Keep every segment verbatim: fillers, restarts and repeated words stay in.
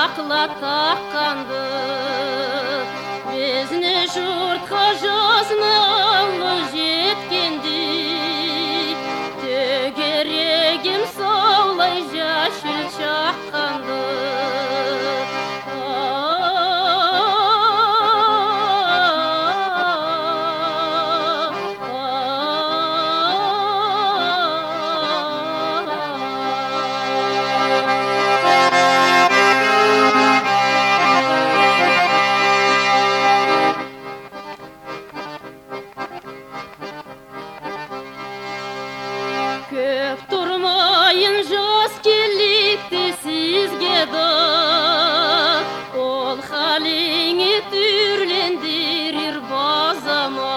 ақла таққанды безіне жұртқа жасны жеткенде төгерегім солай жәшіл шаққанды Көп тұрмайын жас келікті сізге да ол халіңе түрлендірер базама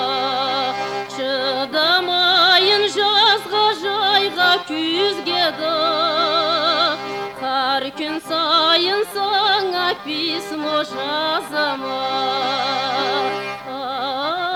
шыдамайын жазға жайға күзге да har күн сайын саңа письмо жазама